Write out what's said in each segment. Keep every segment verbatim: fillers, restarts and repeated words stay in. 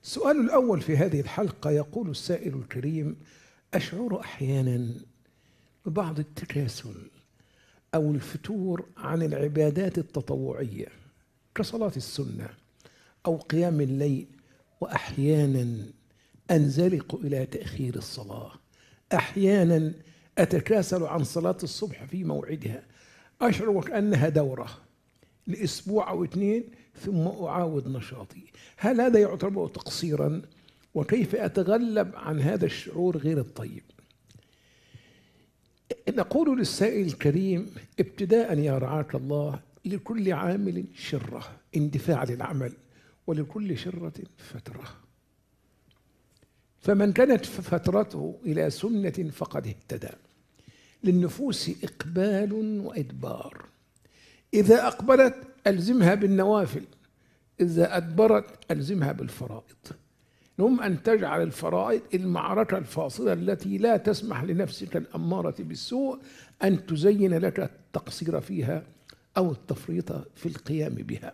السؤال الأول في هذه الحلقة يقول السائل الكريم: أشعر أحيانا ببعض التكاسل أو الفتور عن العبادات التطوعية كصلاة السنة أو قيام الليل، وأحيانا أنزلق إلى تأخير الصلاة، أحيانا أتكاسل عن صلاة الصبح في موعدها، أشعر وكأنها دورة لأسبوع أو اثنين ثم أعاود نشاطي. هل هذا يعتبر تقصيرا؟ وكيف أتغلب عن هذا الشعور غير الطيب؟ نقول للسائل الكريم ابتداء يا رعاك الله: لكل عامل شرة، اندفاع للعمل، ولكل شرة فترة. فمن كانت فترته إلى سنة فقد اهتدى. للنفوس إقبال وإدبار، إذا أقبلت ألزمها بالنوافل، إذا أدبرت ألزمها بالفرائض. المهم أن تجعل الفرائض المعركة الفاصلة التي لا تسمح لنفسك الأمارة بالسوء أن تزين لك التقصير فيها أو التفريط في القيام بها.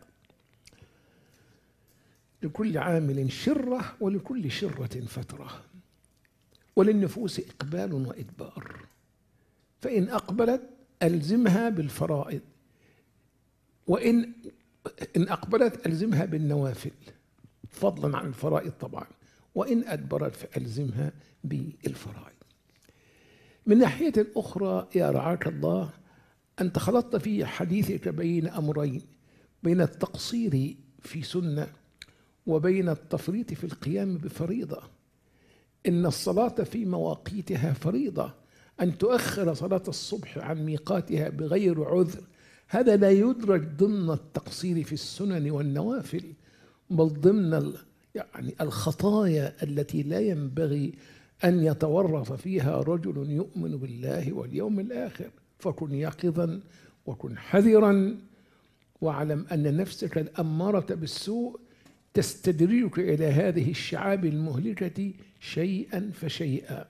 لكل عامل شرة ولكل شرة فترة، وللنفوس إقبال وإدبار، فإن أقبلت ألزمها بالفرائض، وإن إن أقبلت ألزمها بالنوافل فضلا عن الفرائض طبعا، وإن أدبرت فألزمها بالفرائض. من ناحية أخرى يا رعاك الله، أنت خلطت في حديثك بين أمرين: بين التقصير في سنة وبين التفريط في القيام بفريضة. إن الصلاة في مواقيتها فريضة، أن تؤخر صلاة الصبح عن ميقاتها بغير عذر هذا لا يدرج ضمن التقصير في السنن والنوافل، بل ضمن يعني الخطايا التي لا ينبغي أن يتورط فيها رجل يؤمن بالله واليوم الآخر. فكن يقظا وكن حذرا، واعلم أن نفسك الأمارة بالسوء تستدرجك إلى هذه الشعاب المهلكة شيئا فشيئا.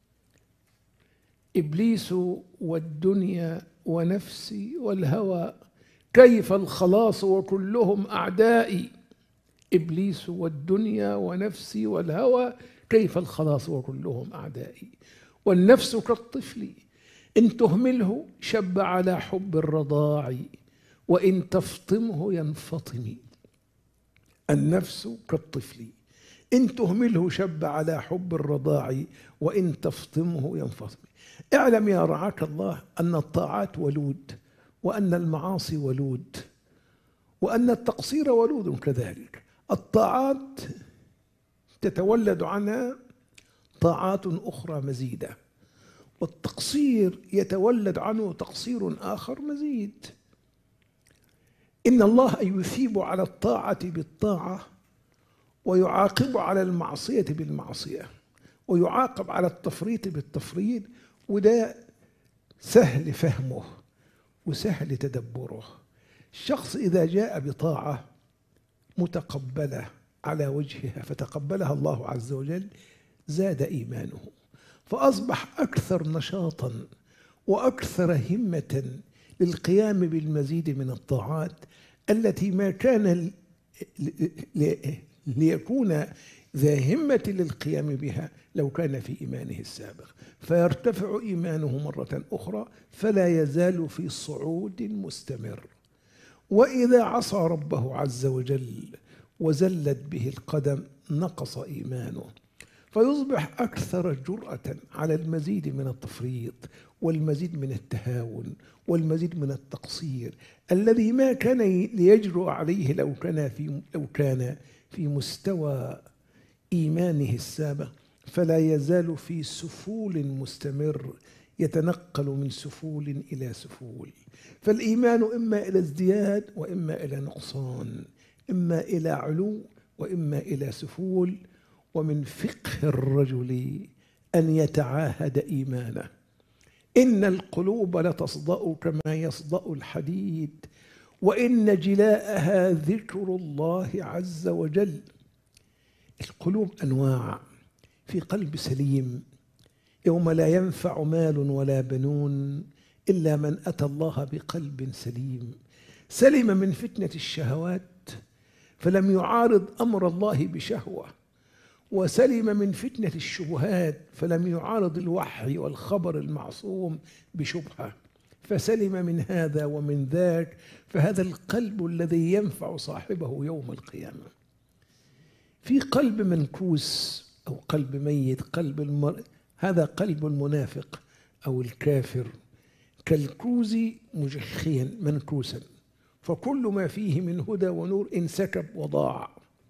إبليس والدنيا ونفسي والهوى، كيف الخلاص وكلهم أعدائي. إبليس والدنيا ونفسي والهوى، كيف الخلاص وكلهم أعدائي. والنفس كالطفل إن تهمله شب على حب الرضاع، وإن تفطمه ينفطم. النفس كالطفل إن تهمله شب على حب الرضاع، وإن تفطمه ينفطم. اعلم يا رعاك الله أن الطاعات ولود، وأن المعاصي ولود، وأن التقصير ولود كذلك. الطاعات تتولد عنها طاعات أخرى مزيدة، والتقصير يتولد عنه تقصير آخر مزيد. إن الله يثيب على الطاعة بالطاعة، ويعاقب على المعصية بالمعصية، ويعاقب على التفريط بالتفريط. وده سهل فهمه وسهل تدبره. الشخص إذا جاء بطاعة متقبلة على وجهها فتقبلها الله عز وجل زاد إيمانه، فأصبح أكثر نشاطا وأكثر همة للقيام بالمزيد من الطاعات التي ما كان ليكون ذا همة للقيام بها لو كان في إيمانه السابق، فيرتفع إيمانه مرة أخرى فلا يزال في صعود مستمر. وإذا عصى ربه عز وجل وزلت به القدم نقص إيمانه، فيصبح أكثر جرأة على المزيد من التفريط والمزيد من التهاون والمزيد من التقصير الذي ما كان ليجرؤ عليه لو كان في لو كان في مستوى إيمانه السابق، فلا يزال في سفول مستمر يتنقل من سفول إلى سفول. فالإيمان إما إلى ازدياد وإما إلى نقصان، إما إلى علو وإما إلى سفول. ومن فقه الرجل أن يتعاهد إيمانه. إن القلوب لتصدأ كما يصدأ الحديد، وإن جلاءها ذكر الله عز وجل. القلوب أنواع. في قلب سليم يوم لا ينفع مال ولا بنون إلا من أتى الله بقلب سليم، سلم من فتنة الشهوات فلم يعارض أمر الله بشهوة، وسلم من فتنة الشبهات، فلم يعارض الوحي والخبر المعصوم بشبهة، فسلم من هذا ومن ذاك. فهذا القلب الذي ينفع صاحبه يوم القيامة. في قلب منكوس أو قلب ميت، قلب المر... هذا قلب المنافق أو الكافر، كالكوز مجخيا منكوسا، فكل ما فيه من هدى ونور انسكب وضاع.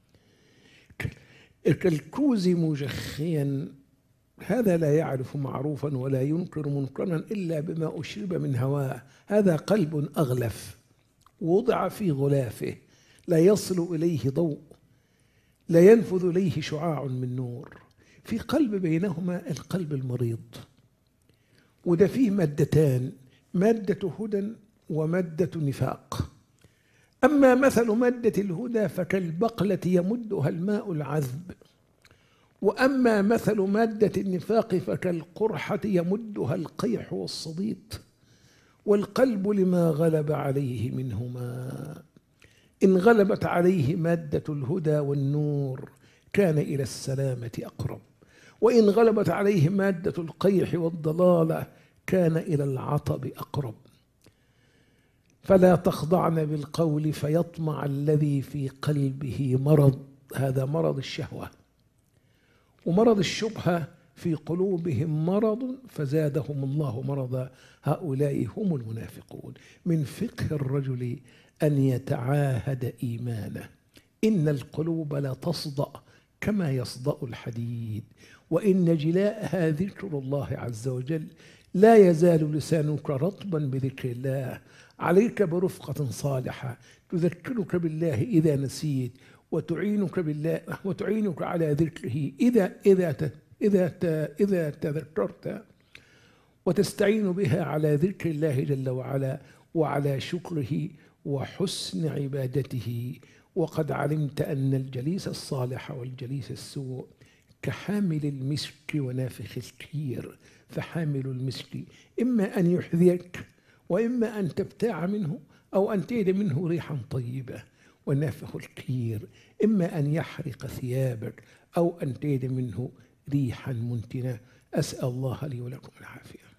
كالكوز مجخيا، هذا لا يعرف معروفا ولا ينكر منكرا إلا بما أشرب من هواه. هذا قلب أغلف وضع في غلافه، لا يصل إليه ضوء، لا ينفذ إليه شعاع من نور. في قلب بينهما القلب المريض، وده فيه مادتان، مادة هدى ومادة نفاق. أما مثل مادة الهدى فكالبقلة يمدها الماء العذب، وأما مثل مادة النفاق فكالقرحة يمدها القيح والصديد. والقلب لما غلب عليه منهما، إن غلبت عليه مادة الهدى والنور كان إلى السلامة أقرب، وإن غلبت عليه مادة القيح والضلالة كان إلى العطب أقرب. فلا تخضعن بالقول فيطمع الذي في قلبه مرض، هذا مرض الشهوة، ومرض الشبهة في قلوبهم مرض فزادهم الله مرضا، هؤلاء هم المنافقون. من فقه الرجل أن يتعاهد إيمانه. إن القلوب لا تصدأ كما يصدأ الحديد، وإن جلاءها ذكر الله عز وجل. لا يزال لسانك رطبا بذكر الله، عليك برفقة صالحة تذكرك بالله إذا نسيت، وتعينك بالله وتعينك على ذكره إذا إذا إذا إذا تذكرت، وتستعين بها على ذكر الله جل وعلا وعلى شكره وحسن عبادته. وقد علمت أن الجليس الصالح والجليس السوء كحامل المسك ونافخ الكير. فحامل المسك إما أن يحذيك وإما أن تبتاع منه أو أن تجد منه ريحا طيبة، ونافخ الكير إما أن يحرق ثيابك أو أن تجد منه ريحا منتنة. أسأل الله لي ولكم العافية.